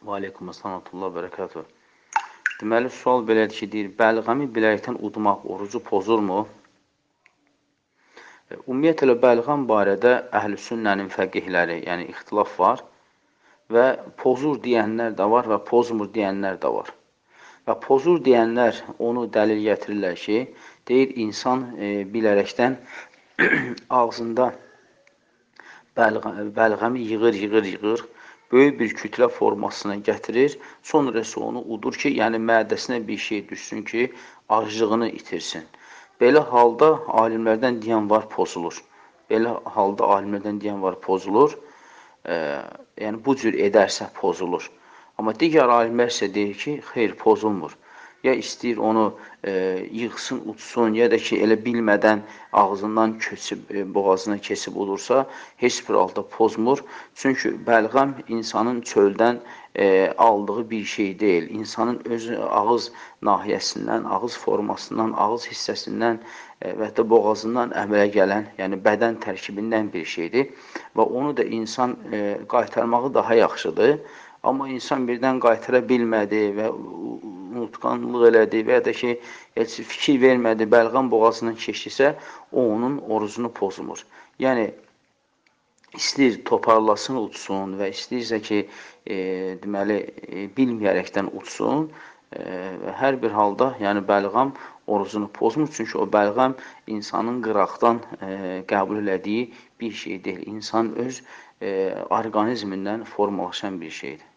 Və aleykumussalam və bərəkatuhu. Deməli, sual belədir ki, deyir, bəlğəmi bilərəkdən udmaq orucu pozurmu? Ümumiyyətlə, bəlğəm barədə əhl-i sünnənin fəqihləri, yəni ixtilaf var və pozur deyənlər də var və pozmur deyənlər də var. Və pozur deyənlər onu dəlil gətirirlər ki, deyir, insan bilərəkdən ağzında bəlğəmi yığır, böyük bir kütlə formasına gətirir, sonra isə onu udur ki, yəni mədəsinə bir şey düşsün ki, aclığını itirsin. Belə halda alimlərdən deyən var, pozulur. Belə halda alimlərdən deyən var, pozulur. Yəni, bu cür edərsə pozulur. Amma digər alimlər isə deyir ki, xeyr, pozulmur. Ya istəyir onu yığsın, utsun, ya da ki, elə bilmədən ağzından boğazına keçib udursa, heç bir halda pozmur. Çünki bəlğəm insanın çöldən aldığı bir şey deyil. İnsanın öz ağız nahiyəsindən, ağız formasından, ağız hissəsindən və hətta boğazından əmələ gələn, yəni bədən tərkibindən bir şeydir. Və onu da insan qaytarmağı daha yaxşıdır. Amma insan birdən qaytara bilmədi və unutqanlıq elədi və ya da ki, heç fikir vermədi, bəlğəm boğazından keçdisə, o onun orucunu pozmur. Yəni, istəyir toparlasın, utsun və istəyirsə ki, deməli, bilməyərəkdən utsun, hər bir halda, yəni bəlğəm orucunu pozmur, çünki o bəlğəm insanın qıraqdan qəbul elədiyi bir şey deyil. İnsan öz orqanizmindən formalaşan bir şeydir.